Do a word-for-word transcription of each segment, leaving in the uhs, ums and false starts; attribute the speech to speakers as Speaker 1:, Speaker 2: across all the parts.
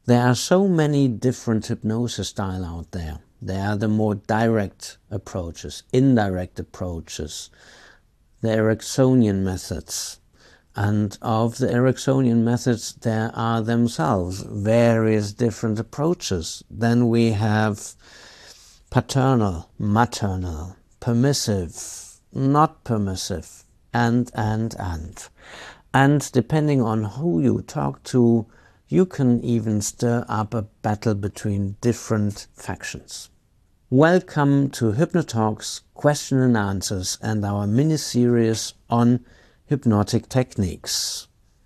Speaker 1: There are so many different hypnosis styles out there. There are the more direct approaches, indirect approaches, the Ericksonian methods. And of the Ericksonian methods, there are themselves various different approaches. Then we have paternal, maternal, permissive, not permissive, and, and, and. And depending on who you talk to, you can even stir up a battle between different factions. Welcome to Hypnotalks Question and Answers and our mini-series on hypnotic techniques.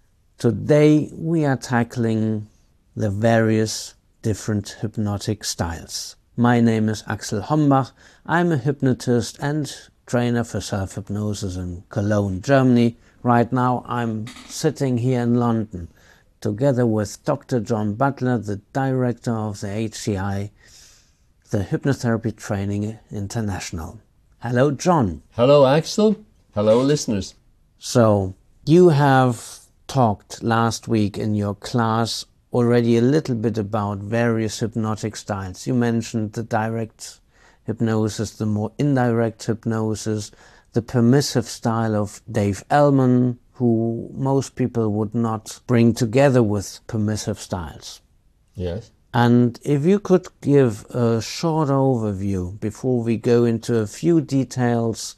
Speaker 1: Today we are tackling the various different hypnotic styles. My name is Axel Hombach. I'm a hypnotist and trainer for self-hypnosis in Cologne, Germany. Right now I'm sitting here in London together with Doctor John Butler, the director of the H C I, the Hypnotherapy Training International. Hello, John.
Speaker 2: Hello, Axel. Hello, listeners.
Speaker 1: So, you have talked last week in your class already a little bit about various hypnotic styles. You mentioned the direct hypnosis, the more indirect hypnosis, the permissive style of Dave Elman, who most people would not bring together with permissive styles.
Speaker 2: Yes.
Speaker 1: And if you could give a short overview before we go into a few details,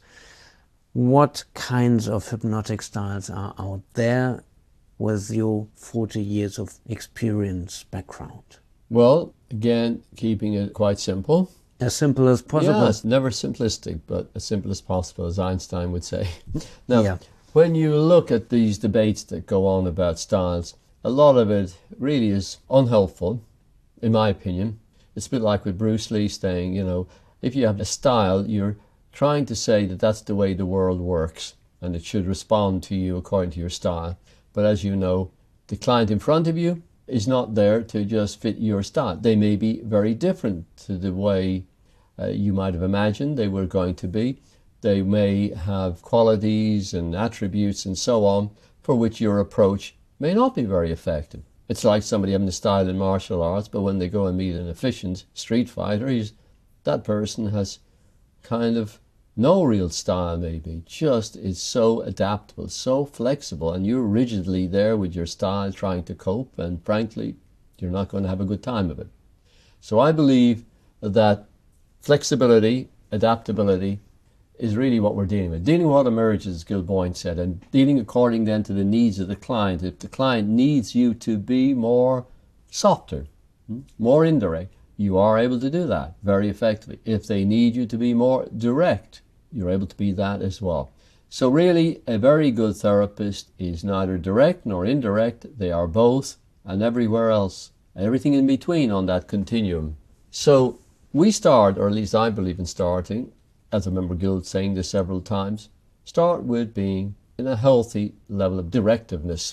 Speaker 1: what kinds of hypnotic styles are out there with your forty years of experience background?
Speaker 2: Well, again, keeping it quite simple.
Speaker 1: As simple as possible?
Speaker 2: Yes, never simplistic, but as simple as possible, as Einstein would say. Now,
Speaker 1: yeah.
Speaker 2: When you look at these debates that go on about styles, a lot of it really is unhelpful, in my opinion. It's a bit like with Bruce Lee saying, you know, if you have a style, you're trying to say that that's the way the world works and it should respond to you according to your style. But as you know, the client in front of you is not there to just fit your style. They may be very different to the way uh, you might have imagined they were going to be. They may have qualities and attributes and so on for which your approach may not be very effective. It's like somebody having a style in martial arts, but when they go and meet an efficient street fighter, he's, that person has kind of no real style maybe, just is so adaptable, so flexible, and you're rigidly there with your style trying to cope, and frankly, you're not going to have a good time of it. So I believe that flexibility, adaptability, is really what we're dealing with. Dealing with what emerges, as Gil Boyne said, and dealing according then to the needs of the client. If the client needs you to be more softer, more indirect, you are able to do that very effectively. If they need you to be more direct, you're able to be that as well. So really, a very good therapist is neither direct nor indirect. They are both, and everywhere else, everything in between on that continuum. So we start, or at least I believe in starting, as I remember Gil saying this several times, start with being in a healthy level of directiveness.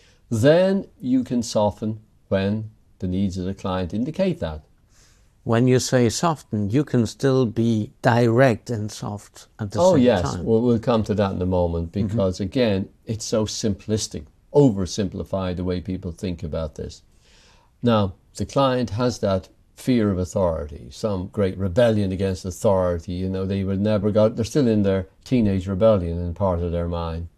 Speaker 2: Then you can soften when the needs of the client indicate that.
Speaker 1: When you say soften, you can still be direct and soft at the
Speaker 2: oh,
Speaker 1: same
Speaker 2: yes.
Speaker 1: time.
Speaker 2: Oh yes, well, we'll come to that in a moment because, mm-hmm. again, it's so simplistic, oversimplified the way people think about this. Now, the client has that fear of authority, some great rebellion against authority. You know, they would never got, they're still in their teenage rebellion in part of their mind.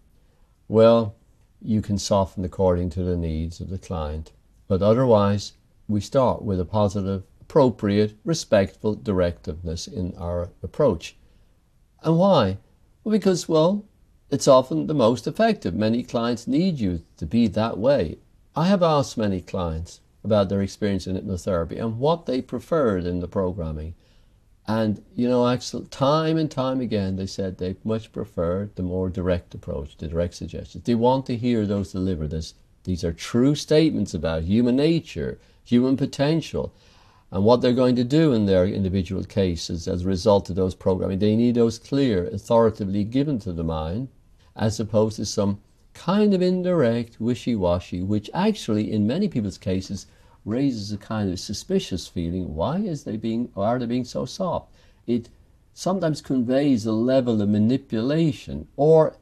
Speaker 2: Well, you can soften according to the needs of the client. But otherwise, we start with a positive, appropriate, respectful directiveness in our approach. And why? Well, because, well, it's often the most effective. Many clients need you to be that way. I have asked many clients about their experience in hypnotherapy and what they preferred in the programming. And, you know, Axel, time and time again, they said they much preferred the more direct approach, the direct suggestions. They want to hear those delivered. This, these are true statements about human nature, human potential, and what they're going to do in their individual cases as a result of those programming. They need those clear, authoritatively given to the mind, as opposed to some kind of indirect, wishy-washy, which actually in many people's cases raises a kind of suspicious feeling. Why is they being, or are they being so soft? It sometimes conveys a level of manipulation or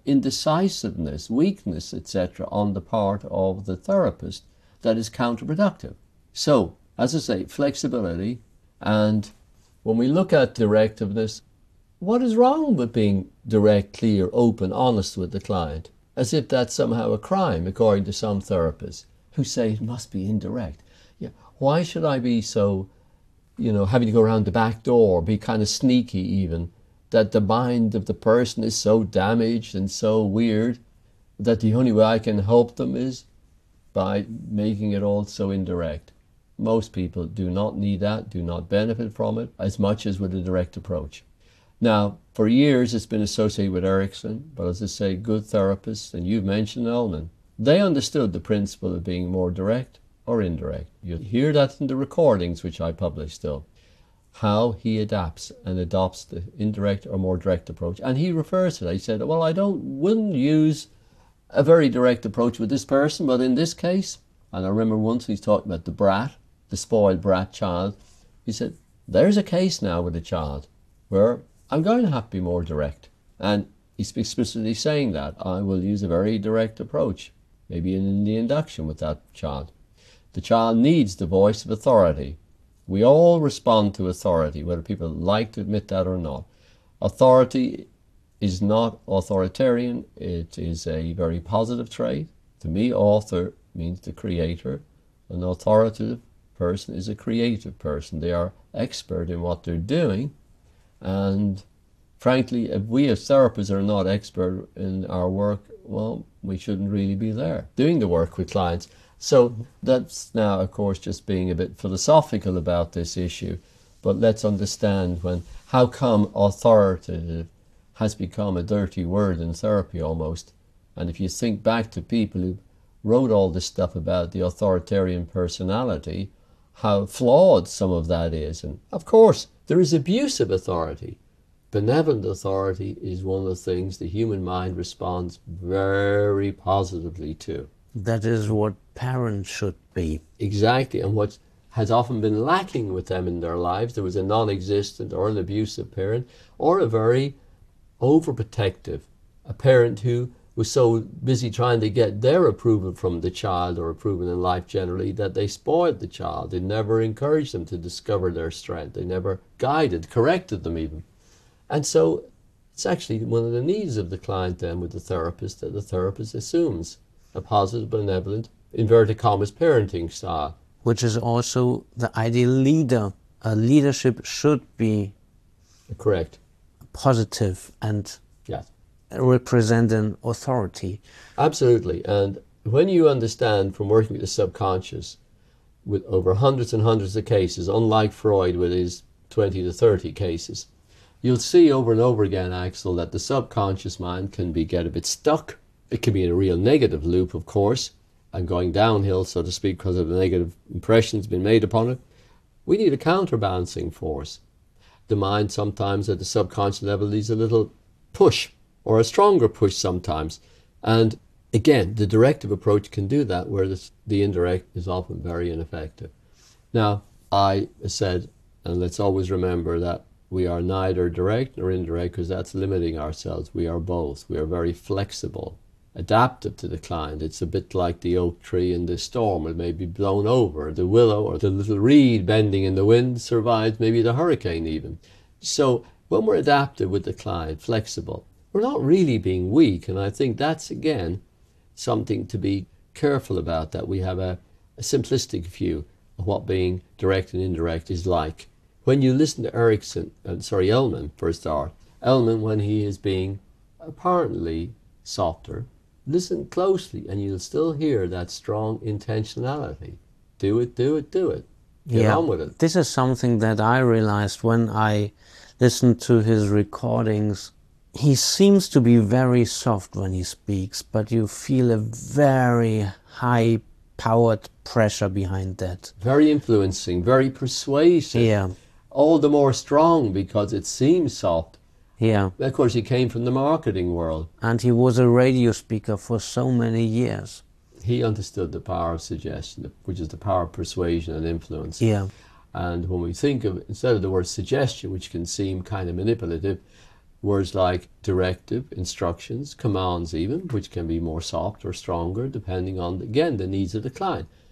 Speaker 2: indecisiveness, weakness, et cetera on the part of the therapist that is counterproductive. So, as I say, flexibility. And when we look at directiveness, what is wrong with being direct, clear, open, honest with the client? As if that's somehow a crime, according to some therapists who say it must be indirect. Yeah, why should I be so, you know, having to go around the back door, be kind of sneaky even, that the mind of the person is so damaged and so weird that the only way I can help them is by making it all so indirect? Most people do not need that, do not benefit from it as much as with a direct approach. Now, for years it's been associated with Erickson, but as I say, good therapists, and you've mentioned Elman, they understood the principle of being more direct or indirect. You hear that in the recordings which I publish still, how he adapts and adopts the indirect or more direct approach. And he refers to that. He said, well, I don't wouldn't use a very direct approach with this person, but in this case, and I remember once he's talking about the brat, the spoiled brat child, he said, there's a case now with a child where I'm going to have to be more direct. And he's explicitly saying that I will use a very direct approach, maybe in the induction with that child. The child needs the voice of authority. We all respond to authority, whether people like to admit that or not. Authority is not authoritarian. It is a very positive trait. To me, author means the creator. An authoritative person is a creative person. They are expert in what they're doing. And frankly, if we as therapists are not expert in our work, well, we shouldn't really be there doing the work with clients. So that's now, of course, just being a bit philosophical about this issue. But let's understand when how come authoritative has become a dirty word in therapy almost. And if you think back to people who wrote all this stuff about the authoritarian personality, how flawed some of that is. And of course, there is abuse of authority. Benevolent authority is one of the things the human mind responds very positively to.
Speaker 1: That is what parents should be.
Speaker 2: Exactly, and what has often been lacking with them in their lives, there was a non-existent or an abusive parent, or a very overprotective, a parent who was so busy trying to get their approval from the child or approval in life generally that they spoiled the child. They never encouraged them to discover their strength. They never guided, corrected them even. And so it's actually one of the needs of the client then with the therapist that the therapist assumes a positive, benevolent, inverted commas, parenting style.
Speaker 1: Which is also the ideal leader. A leadership should be
Speaker 2: correct,
Speaker 1: positive and
Speaker 2: yes,
Speaker 1: represent an authority.
Speaker 2: Absolutely. And when you understand from working with the subconscious with over hundreds and hundreds of cases, unlike Freud with his twenty to thirty cases, you'll see over and over again, Axel, that the subconscious mind can be get a bit stuck. It can be in a real negative loop, of course, and going downhill, so to speak, because of the negative impressions been made upon it. We need a counterbalancing force. The mind sometimes at the subconscious level needs a little push, or a stronger push sometimes. And again, the directive approach can do that, where the, the indirect is often very ineffective. Now, I said, and let's always remember that we are neither direct nor indirect, because that's limiting ourselves. We are both. We are very flexible, adaptive to the client. It's a bit like the oak tree in the storm. It may be blown over. The willow or the little reed bending in the wind survives maybe the hurricane even. So when we're adaptive with the client, flexible, we're not really being weak. And I think that's, again, something to be careful about, that we have a, a simplistic view of what being direct and indirect is like. When you listen to Erickson, uh, sorry, Elman for a start, Elman, when he is being apparently softer, listen closely and you'll still hear that strong intentionality. Do it, do it, do it. Get
Speaker 1: yeah,
Speaker 2: on with it.
Speaker 1: This is something that I realized when I listened to his recordings. He seems to be very soft when he speaks, but you feel a very high-powered pressure behind that.
Speaker 2: Very influencing, very persuasive.
Speaker 1: Yeah.
Speaker 2: All the more strong because it seems soft.
Speaker 1: Yeah.
Speaker 2: Of course, he came from the marketing world.
Speaker 1: And he was a radio speaker for so many years.
Speaker 2: He understood the power of suggestion, which is the power of persuasion and influence.
Speaker 1: Yeah.
Speaker 2: And when we think of, instead of the word suggestion, which can seem kind of manipulative, words like directive, instructions, commands even, which can be more soft or stronger depending on, again, the needs of the client.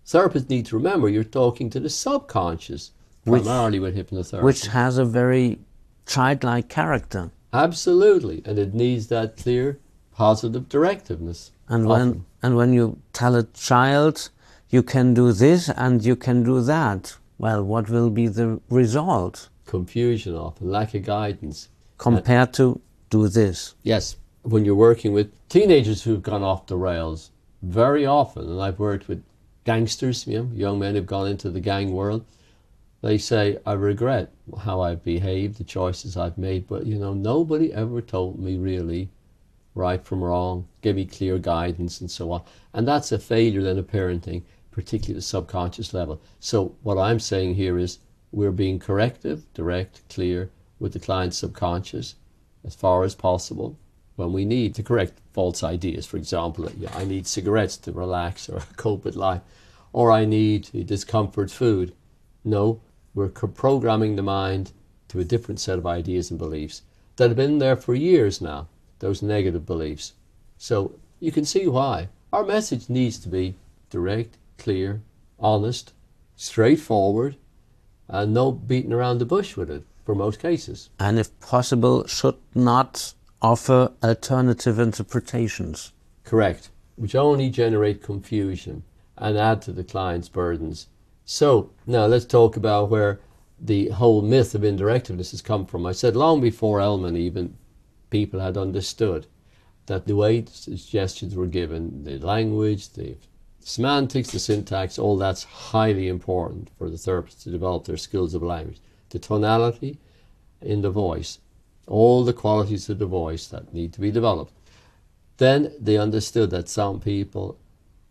Speaker 2: therapists need to remember you're talking to the subconscious,
Speaker 1: Which-
Speaker 2: primarily with hypnotherapy.
Speaker 1: which has a very childlike character.
Speaker 2: Absolutely, and it needs that clear, positive directiveness.
Speaker 1: And when
Speaker 2: often.
Speaker 1: and when you tell a child you can do this and you can do that, well, what will be the result
Speaker 2: Confusion often, lack of guidance.
Speaker 1: compared to do this?
Speaker 2: Yes, when you're working with teenagers who've gone off the rails, very often, and I've worked with gangsters, you know, young men who've gone into the gang world, they say, I regret how I've behaved, the choices I've made, but you know, nobody ever told me really right from wrong, gave me clear guidance and so on. And that's a failure then of parenting, particularly at the subconscious level. So what I'm saying here is we're being corrective, direct, clear with the client's subconscious as far as possible when we need to correct false ideas. For example, that, yeah, I need cigarettes to relax or cope with life, or I need discomfort food. No, we're co- programming the mind to a different set of ideas and beliefs that have been there for years now, those negative beliefs. So you can see why. Our message needs to be direct, clear, honest, straightforward, and no beating around the bush with it for most cases.
Speaker 1: And if possible, should not offer alternative interpretations.
Speaker 2: Correct. Which only generate confusion and add to the client's burdens. So now let's talk about where the whole myth of indirectiveness has come from. I said long before Ellman even, people had understood that the way suggestions were given, the language, the semantics, the syntax, all that's highly important for the therapist to develop their skills of language. The tonality in the voice, all the qualities of the voice that need to be developed. Then they understood that some people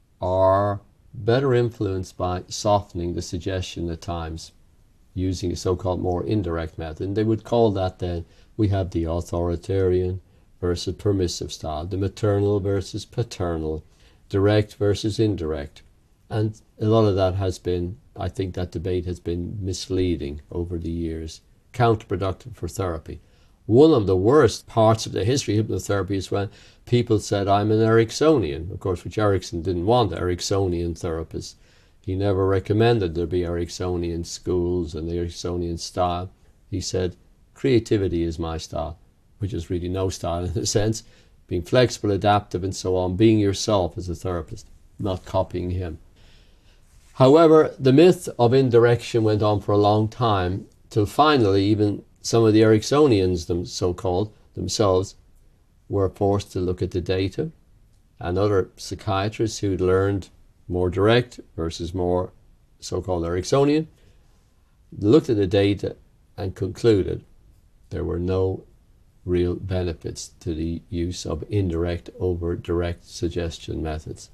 Speaker 2: are better influenced by softening the suggestion at times, using a so-called more indirect method. And they would call that then, we have the authoritarian versus permissive style, the maternal versus paternal, direct versus indirect. And a lot of that has been, I think that debate has been misleading over the years, counterproductive for therapy. One of the worst parts of the history of hypnotherapy is when people said, I'm an Ericksonian, of course, which Erickson didn't want Ericksonian therapists. He never recommended there be Ericksonian schools and the Ericksonian style. He said, creativity is my style, which is really no style in a sense, being flexible, adaptive, and so on, being yourself as a therapist, not copying him. However, the myth of indirection went on for a long time, till finally even some of the Ericksonians, them so-called, themselves, were forced to look at the data, and other psychiatrists who'd learned more direct versus more so-called Ericksonian, looked at the data and concluded there were no real benefits to the use of indirect over direct suggestion methods.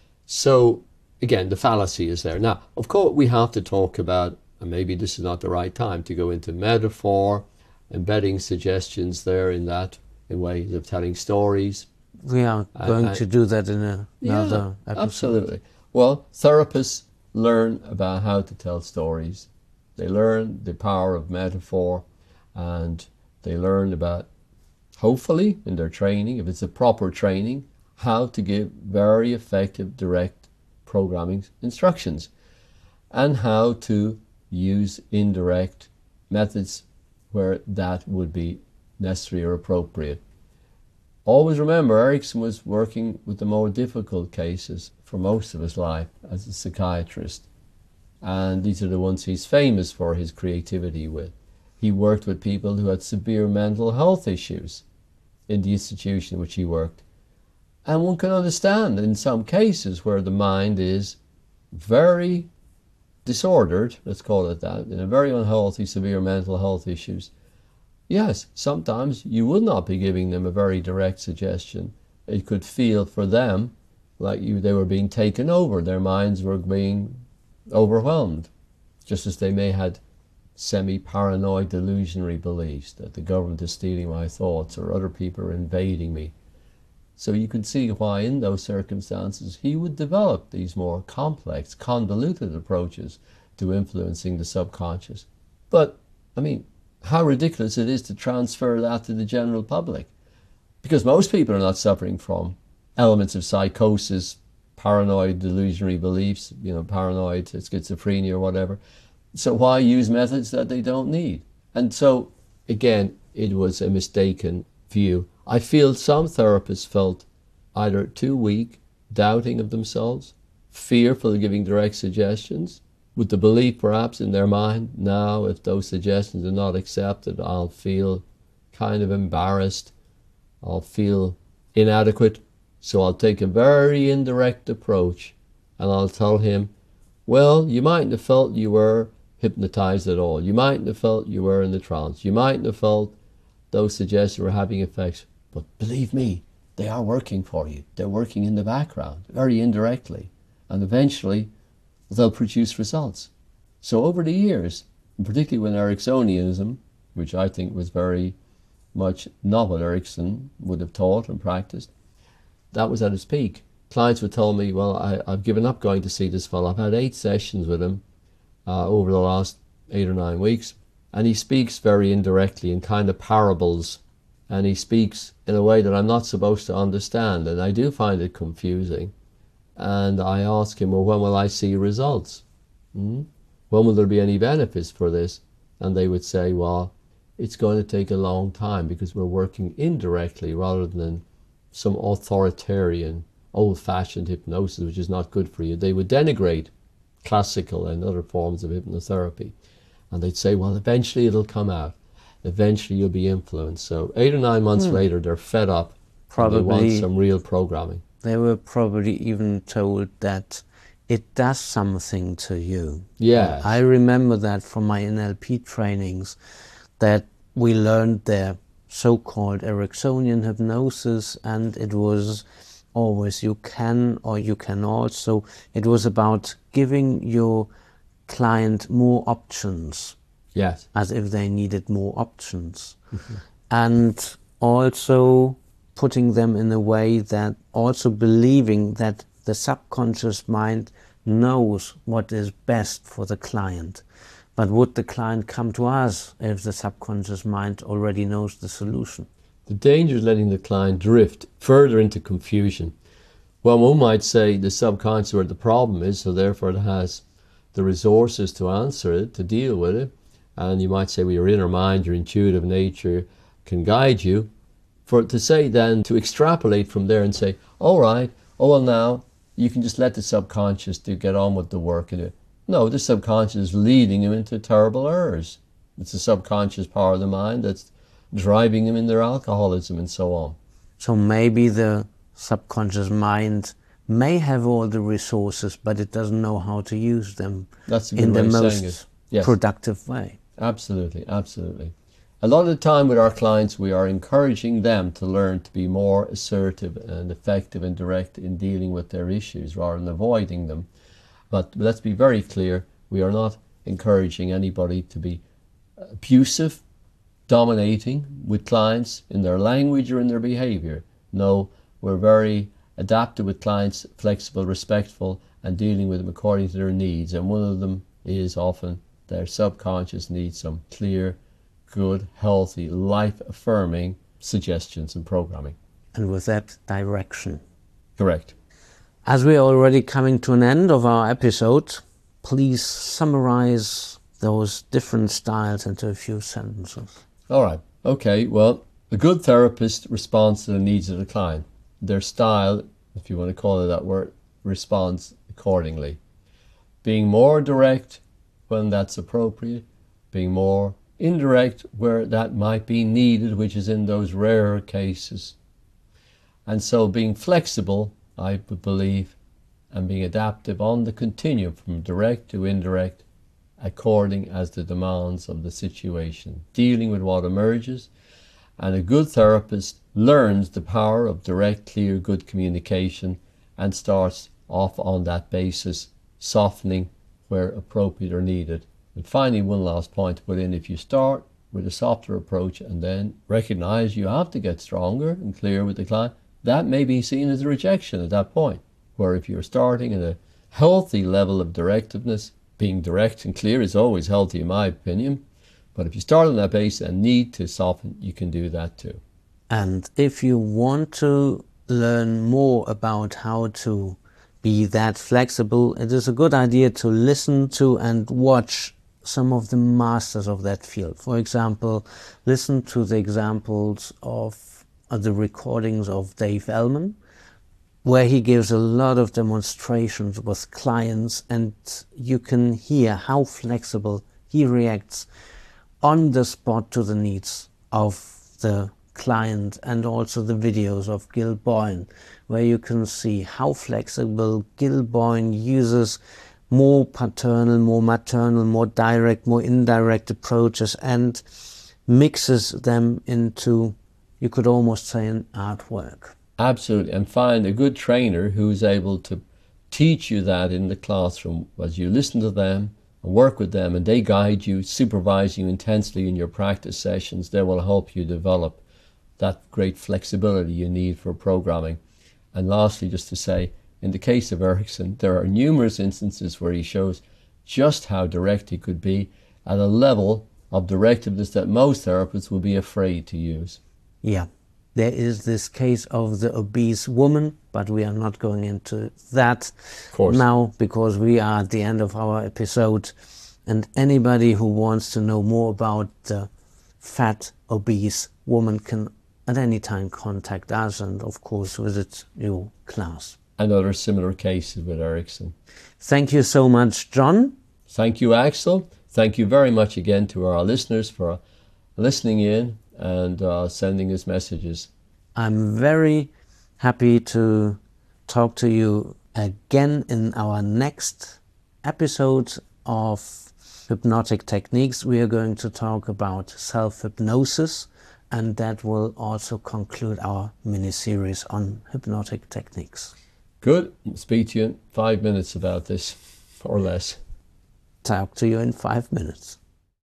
Speaker 2: So again, the fallacy is there. Now, of course, we have to talk about, and maybe this is not the right time to go into metaphor, embedding suggestions there in that, in ways of telling stories.
Speaker 1: We are going uh, to do that in a, another
Speaker 2: yeah,
Speaker 1: episode.
Speaker 2: Absolutely. Well, therapists learn about how to tell stories. They learn the power of metaphor, and they learn about, hopefully in their training, if it's a proper training, how to give very effective direct programming instructions, and how to use indirect methods where that would be necessary or appropriate. Always remember, Erickson was working with the more difficult cases for most of his life as a psychiatrist, and these are the ones he's famous for his creativity with. He worked with people who had severe mental health issues in the institution in which he worked. And one can understand in some cases where the mind is very disordered, let's call it that, in a very unhealthy, severe mental health issues. Yes, sometimes you would not be giving them a very direct suggestion. It could feel for them like you, they were being taken over, their minds were being overwhelmed, just as they may had semi-paranoid delusionary beliefs that the government is stealing my thoughts or other people are invading me. So you can see why in those circumstances he would develop these more complex, convoluted approaches to influencing the subconscious. But, I mean, how ridiculous it is to transfer that to the general public. Because most people are not suffering from elements of psychosis paranoid delusionary beliefs, you know, paranoid schizophrenia or whatever. So why use methods that they don't need? And so, again, it was a mistaken view. I feel some therapists felt either too weak, doubting of themselves, fearful of giving direct suggestions, with the belief perhaps in their mind, now if those suggestions are not accepted, I'll feel kind of embarrassed, I'll feel inadequate, so I'll take a very indirect approach and I'll tell him, well, you mightn't have felt you were hypnotized at all, you mightn't have felt you were in the trance, you mightn't have felt those suggestions were having effects, but believe me, they are working for you. They're working in the background, very indirectly, and eventually they'll produce results. So over the years, and particularly when Ericksonianism, which I think was very much not what Erickson would have taught and practiced, that was at its peak. Clients would tell me, well, I, I've given up going to see this fellow. I've had eight sessions with him uh, over the last eight or nine weeks, and he speaks very indirectly in kind of parables, and he speaks in a way that I'm not supposed to understand, and I do find it confusing. And I ask him, well, when will I see results? Hmm? When will there be any benefits for this? And they would say, well, it's going to take a long time because we're working indirectly rather than some authoritarian, old-fashioned hypnosis, which is not good for you. They would denigrate classical and other forms of hypnotherapy. And they'd say, well, eventually it'll come out. Eventually you'll be influenced. So eight or nine months hmm. later, they're fed up. Probably. And they want some real programming.
Speaker 1: They were probably even told that it does something to you.
Speaker 2: Yeah.
Speaker 1: I remember that from my N L P trainings, that we learned their so-called Ericksonian hypnosis, and it was always you can or you cannot. So it was about giving your client more options.
Speaker 2: Yes.
Speaker 1: As if they needed more options. Mm-hmm. And also putting them in a way that also believing that the subconscious mind knows what is best for the client. But would the client come to us if the subconscious mind already knows the solution?
Speaker 2: The danger is letting the client drift further into confusion. Well, one might say the subconscious where the problem is, so therefore it has the resources to answer it, to deal with it. And you might say, well, your inner mind, your intuitive nature can guide you. For to say then, to extrapolate from there and say, all right, oh well now, you can just let the subconscious do get on with the work and do it. No, the subconscious is leading him into terrible errors. It's the subconscious part of the mind that's driving him in their alcoholism and so on.
Speaker 1: So maybe the subconscious mind may have all the resources, but it doesn't know how to use them
Speaker 2: That's a good
Speaker 1: in
Speaker 2: way
Speaker 1: the
Speaker 2: of
Speaker 1: most
Speaker 2: saying it. Yes.
Speaker 1: productive way.
Speaker 2: Absolutely, absolutely. A lot of the time with our clients, we are encouraging them to learn to be more assertive and effective and direct in dealing with their issues rather than avoiding them. But let's be very clear, we are not encouraging anybody to be abusive, dominating with clients in their language or in their behavior. No, we're very adaptive with clients, flexible, respectful, and dealing with them according to their needs. And one of them is often their subconscious needs some clear, good, healthy, life-affirming suggestions and programming.
Speaker 1: And with that, direction.
Speaker 2: Correct.
Speaker 1: As we are already coming to an end of our episode, please summarize those different styles into a few sentences.
Speaker 2: All right. Okay. Well, a good therapist responds to the needs of the client. Their style, if you want to call it that word, responds accordingly. Being more direct when that's appropriate, being more indirect where that might be needed, which is in those rarer cases. And so being flexible, I believe, and being adaptive on the continuum from direct to indirect, according as the demands of the situation, dealing with what emerges. And a good therapist learns the power of direct, clear, good communication and starts off on that basis, softening where appropriate or needed. And finally, one last point to put in, if you start with a softer approach and then recognize you have to get stronger and clear with the client, that may be seen as a rejection at that point. Where if you're starting at a healthy level of directiveness, being direct and clear is always healthy in my opinion, but if you start on that base and need to soften, you can do that too.
Speaker 1: And if you want to learn more about how to be that flexible, it is a good idea to listen to and watch some of the masters of that field. For example, listen to the examples of uh, the recordings of Dave Ellman, where he gives a lot of demonstrations with clients, and you can hear how flexible he reacts on the spot to the needs of the client, and also the videos of Gil Boyne, where you can see how flexible Gil Boyne uses more paternal, more maternal, more direct, more indirect approaches and mixes them into, you could almost say, an artwork.
Speaker 2: Absolutely, and find a good trainer who is able to teach you that in the classroom as you listen to them and work with them, and they guide you, supervise you intensely in your practice sessions. They will help you develop that great flexibility you need for programming. And lastly, just to say, in the case of Ericsson, there are numerous instances where he shows just how direct he could be at a level of directiveness that most therapists will be afraid to use.
Speaker 1: Yeah, there is this case of the obese woman, but we are not going into that now because we are at the end of our episode, and anybody who wants to know more about the fat, obese woman can at any time contact us and of course visit your class.
Speaker 2: And other similar cases with Ericsson.
Speaker 1: Thank you so much, John.
Speaker 2: Thank you, Axel. Thank you very much again to our listeners for listening in and uh, sending us messages.
Speaker 1: I'm very happy to talk to you again in our next episode of Hypnotic Techniques. We are going to talk about self-hypnosis, and that will also conclude our mini-series on hypnotic techniques.
Speaker 2: Good. Speak to you in five minutes about this, or less.
Speaker 1: Talk to you in five minutes.